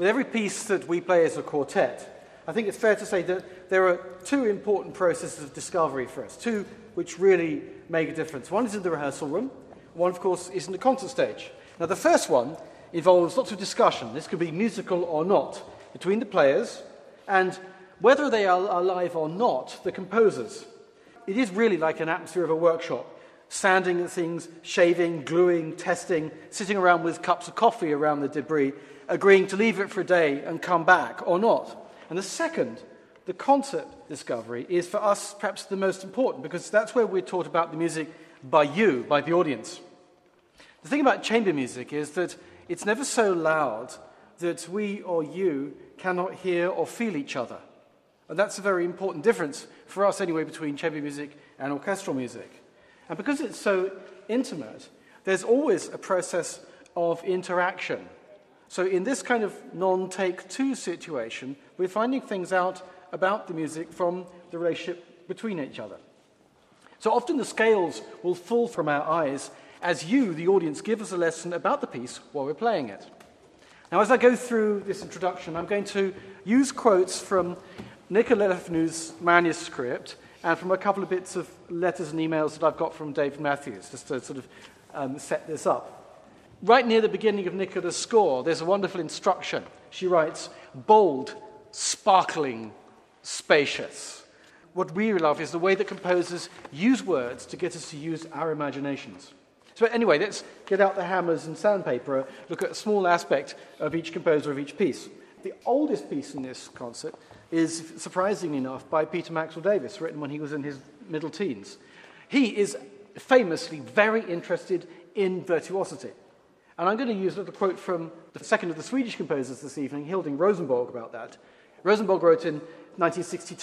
with every piece that we play as a quartet, I think it's fair to say that there are two important processes of discovery for us, two which really make a difference. One is in the rehearsal room, one, of course, is in the concert stage. Now, the first one involves lots of discussion. This could be musical or not, between the players and, whether they are alive or not, the composers. It is really like an atmosphere of a workshop, sanding at things, shaving, gluing, testing, sitting around with cups of coffee around the debris, agreeing to leave it for a day and come back or not. And the second, the concert discovery, is for us perhaps the most important, because that's where we're taught about the music by you, by the audience. The thing about chamber music is that it's never so loud that we or you cannot hear or feel each other. And that's a very important difference for us anyway between chamber music and orchestral music. And because it's so intimate, there's always a process of interaction. So in this kind of non-take-two situation, we're finding things out about the music from the relationship between each other. So often the scales will fall from our eyes as you, the audience, give us a lesson about the piece while we're playing it. Now, as I go through this introduction, I'm going to use quotes from Nicola Lefnu's manuscript and from a couple of bits of letters and emails that I've got from David Matthews, just to sort of set this up. Right near the beginning of Nicola's score, there's a wonderful instruction. She writes, bold, sparkling, spacious. What we love is the way that composers use words to get us to use our imaginations. So anyway, let's get out the hammers and sandpaper, look at a small aspect of each composer of each piece. The oldest piece in this concert is, surprisingly enough, by Peter Maxwell Davies, written when he was in his middle teens. He is famously very interested in virtuosity. And I'm going to use a little quote from the second of the Swedish composers this evening, Hilding Rosenborg, about that. Rosenborg wrote in 1962,